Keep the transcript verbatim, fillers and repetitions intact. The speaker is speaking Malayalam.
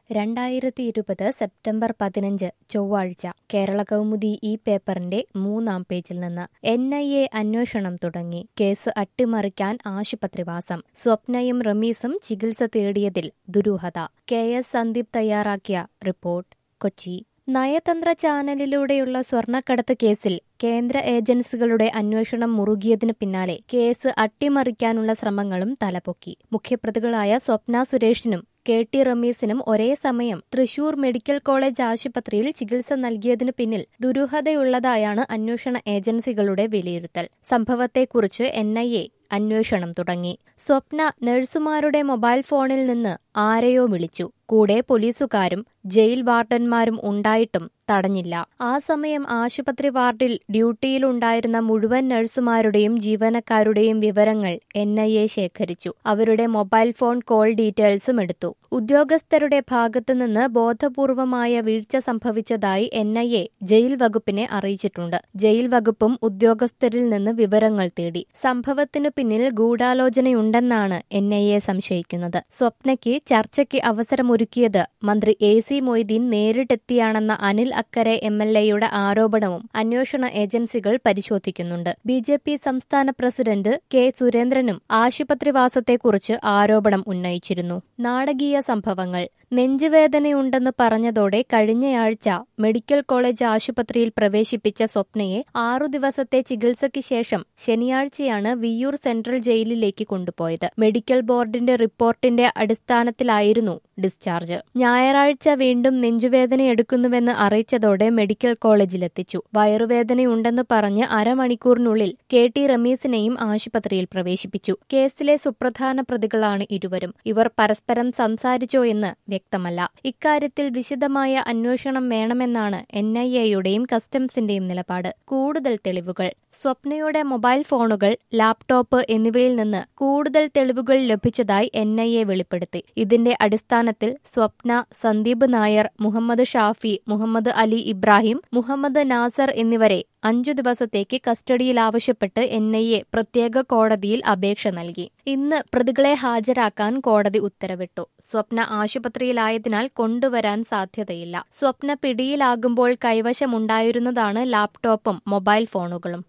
രണ്ടായിരത്തി ഇരുപത് സെപ്റ്റംബർ പതിനഞ്ച് ചൊവ്വാഴ്ച കേരള കൗമുദി ഈ പേപ്പറിന്റെ മൂന്നാം പേജിൽ നിന്ന് എൻ ഐ എ അന്വേഷണം തുടങ്ങി. കേസ് അട്ടിമറിക്കാൻ ആശുപത്രിവാസം. സ്വപ്നയും റമീസും ചികിത്സ തേടിയതിൽ ദുരൂഹത. കെ എസ് സന്ദീപ് തയ്യാറാക്കിയ റിപ്പോർട്ട്. കൊച്ചി. നയതന്ത്ര ചാനലിലൂടെയുള്ള സ്വർണ്ണക്കടത്ത് കേസിൽ കേന്ദ്ര ഏജൻസികളുടെ അന്വേഷണം മുറുകിയതിനു പിന്നാലെ കേസ് അട്ടിമറിക്കാനുള്ള ശ്രമങ്ങളും തലപൊക്കി. മുഖ്യപ്രതികളായ സ്വപ്ന സുരേഷിനും കെ ടി റമീസിനും ഒരേ സമയം തൃശൂർ മെഡിക്കൽ കോളേജ് ആശുപത്രിയിൽ ചികിത്സ നൽകിയതിനു പിന്നിൽ ദുരൂഹതയുള്ളതായാണ് അന്വേഷണ ഏജൻസികളുടെ വിലയിരുത്തൽ. സംഭവത്തെക്കുറിച്ച് എൻ ഐ എ അന്വേഷണം തുടങ്ങി. സ്വപ്ന നഴ്സുമാരുടെ മൊബൈൽ ഫോണിൽ നിന്ന് ആരെയോ വിളിച്ചു. കൂടെ പോലീസുകാരും ജയിൽ വാർഡന്മാരും ഉണ്ടായിട്ടും തടഞ്ഞില്ല. ആ സമയം ആശുപത്രി വാർഡിൽ ഡ്യൂട്ടിയിലുണ്ടായിരുന്ന മുഴുവൻ നഴ്സുമാരുടെയും ജീവനക്കാരുടെയും വിവരങ്ങൾ എൻ ഐ എ ശേഖരിച്ചു. അവരുടെ മൊബൈൽ ഫോൺ കോൾ ഡീറ്റെയിൽസും എടുത്തു. ഉദ്യോഗസ്ഥരുടെ ഭാഗത്തുനിന്ന് ബോധപൂർവമായ വീഴ്ച സംഭവിച്ചതായി എൻ ഐ എ ജയിൽ വകുപ്പിനെ അറിയിച്ചിട്ടുണ്ട്. ജയിൽ വകുപ്പും ഉദ്യോഗസ്ഥരിൽ നിന്ന് വിവരങ്ങൾ തേടി. സംഭവത്തിനു പിന്നിൽ ഗൂഢാലോചനയുണ്ടെന്നാണ് എൻ ഐ എ സംശയിക്കുന്നത്. സ്വപ്നയ്ക്ക് ചർച്ചയ്ക്ക് അവസരമൊരുക്കിയത് മന്ത്രി എ സി മൊയ്തീൻ നേരിട്ടെത്തിയാണെന്ന അനിൽ അക്കരെ എം എൽ എയുടെ ആരോപണവും അന്വേഷണ ഏജൻസികൾ പരിശോധിക്കുന്നുണ്ട്. ബി ജെ പി സംസ്ഥാന പ്രസിഡന്റ് കെ സുരേന്ദ്രനും ആശുപത്രിവാസത്തെക്കുറിച്ച് ആരോപണം ഉന്നയിച്ചിരുന്നു. നാടകീയ സംഭവങ്ങൾ. നെഞ്ചുവേദനയുണ്ടെന്ന് പറഞ്ഞതോടെ കഴിഞ്ഞയാഴ്ച മെഡിക്കൽ കോളേജ് ആശുപത്രിയിൽ പ്രവേശിപ്പിച്ച സ്വപ്നയെ ആറു ദിവസത്തെ ചികിത്സയ്ക്ക് ശേഷം ശനിയാഴ്ചയാണ് വിയ്യൂർ സെൻട്രൽ ജയിലിലേക്ക് കൊണ്ടുപോയത്. മെഡിക്കൽ ബോർഡിന്റെ റിപ്പോർട്ടിന്റെ അടിസ്ഥാനത്തിലായിരുന്നു ഡിസ്ചാർജ്. ഞായറാഴ്ച വീണ്ടും നെഞ്ചുവേദനയെടുക്കുന്നുവെന്ന് അറിയിച്ചതോടെ മെഡിക്കൽ കോളേജിലെത്തിച്ചു. വയറുവേദനയുണ്ടെന്ന് പറഞ്ഞ് അരമണിക്കൂറിനുള്ളിൽ കെ ടി റമീസിനെയും ആശുപത്രിയിൽ പ്രവേശിപ്പിച്ചു. കേസിലെ സുപ്രധാന പ്രതികളാണ് ഇരുവരും. ഇവർ പരസ്പരം സംസാരിച്ചോ എന്ന് വ്യക്തമല്ല. ഇക്കാര്യത്തിൽ വിശദമായ അന്വേഷണം വേണമെന്നാണ് എൻ ഐ എയുടെയും കസ്റ്റംസിന്റെയും നിലപാട്. കൂടുതൽ തെളിവുകൾ. സ്വപ്നയുടെ മൊബൈൽ ഫോണുകൾ, ലാപ്ടോപ്പ് എന്നിവയിൽ നിന്ന് കൂടുതൽ തെളിവുകൾ ലഭിച്ചതായി എൻ ഐ എ വെളിപ്പെടുത്തി. ഇതിന്റെ അടിസ്ഥാനത്തിൽ സ്വപ്ന, സന്ദീപ് നായർ, മുഹമ്മദ് ഷാഫി, മുഹമ്മദ് അലി ഇബ്രാഹിം, മുഹമ്മദ് നാസർ എന്നിവരെ അഞ്ചു ദിവസത്തേക്ക് കസ്റ്റഡിയിൽ ആവശ്യപ്പെട്ട് എൻ ഐ എ പ്രത്യേക കോടതിയിൽ അപേക്ഷ നൽകി. ഇന്ന് പ്രതികളെ ഹാജരാക്കാൻ കോടതി ഉത്തരവിട്ടു. സ്വപ്ന ആശുപത്രിയിലായതിനാൽ കൊണ്ടുവരാൻ സാധ്യതയില്ല. സ്വപ്ന പിടിയിലാകുമ്പോൾ കൈവശമുണ്ടായിരുന്നതാണ് ലാപ്ടോപ്പും മൊബൈൽ ഫോണുകളും.